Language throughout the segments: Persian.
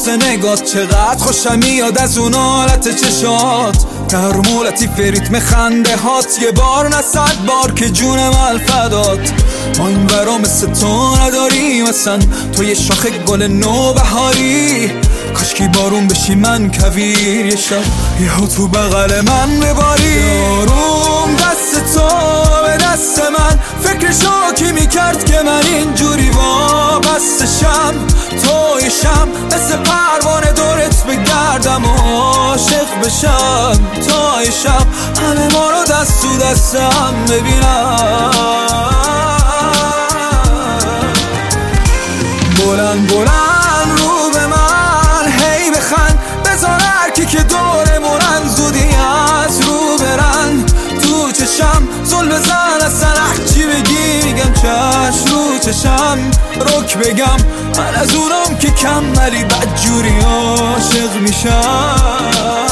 واسه نگات، چقدر خوشم میاد از اون حالت چشات، نرم و لطیف ریتم خنده هات، یه بار نه 100 بار که جونم الفدات. ما این برا مثل تو نداریم اصلا، تو یه شاخ گل نوبهاری، کاشکی بارون بشی من کویر یه شب یهو تو بغل من بباری. آروم دست تو به دست من، فکر شاکی میکرد که من اینجوری وابستشم، تویشم مثل پروانه دورت بگردم و عاشق بشم، تویشم همه ما رو دست تو دستم ببینم. بلند بلند رو به من هی بخند، بذار هرکی که دورمونن زودی از رو برن، تو چشم زل بزن اصلا هرچی بگی میگم چشم رو چشم، رک بگم من از اونم که کم ولی بدجوری عاشق میشم.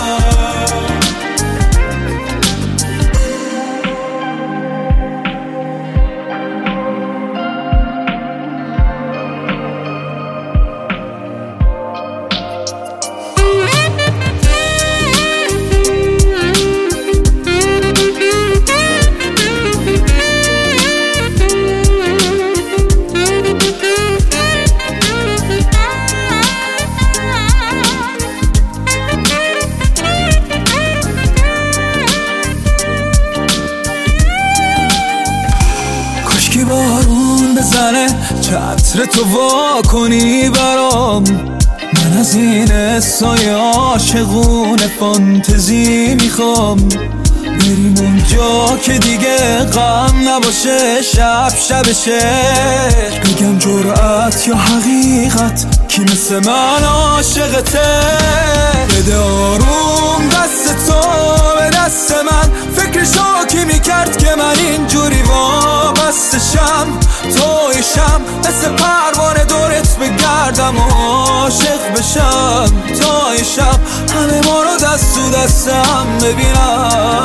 که بارون بزنه چتر تو وا کنی برام، من از این حسای عاشقونه فانتزی میخوام، بریم اونجا که دیگه غم نباشه، شب شبشه بگم جرأت یا حقیقت کی مثل من عاشقته. بده آروم دست تو به دست من، فکر شاکی میکرد که من اینجوری وابستشم، تویشم مثل پروانه دورت بگردم و عاشق بشم، تویشم همه ما رو دست تو دستم ببینم.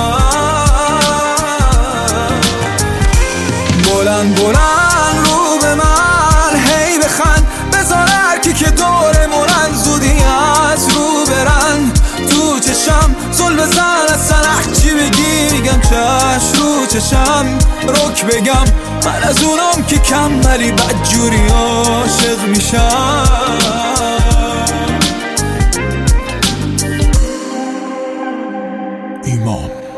بلند بلند رو به من هی بخند، بذار هرکی که دورمونن زودی از رو برن، تو چشم زل بزن اصلا هرچی بگی میگم چشم رو چشم، رک بگم من از اونم که کم ولی بدجوری عاشق میشم. ایمان